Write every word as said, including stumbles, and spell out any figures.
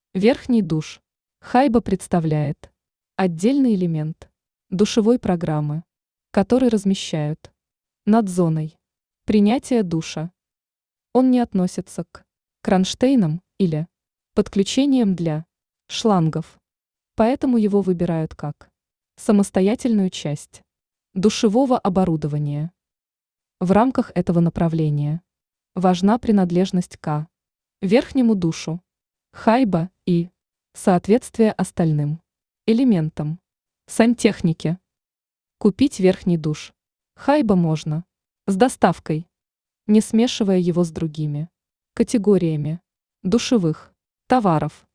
Верхний душ. Хайба представляет отдельный элемент душевой программы, который размещают над зоной принятия душа. Он не относится к кронштейнам или подключениям для шлангов, поэтому его выбирают как самостоятельную часть душевого оборудования. В рамках этого направления важна принадлежность к верхнему душу, хайба и соответствие остальным элементам сантехники. Купить верхний душ хайба можно с доставкой, не смешивая его с другими категориями душевых товаров.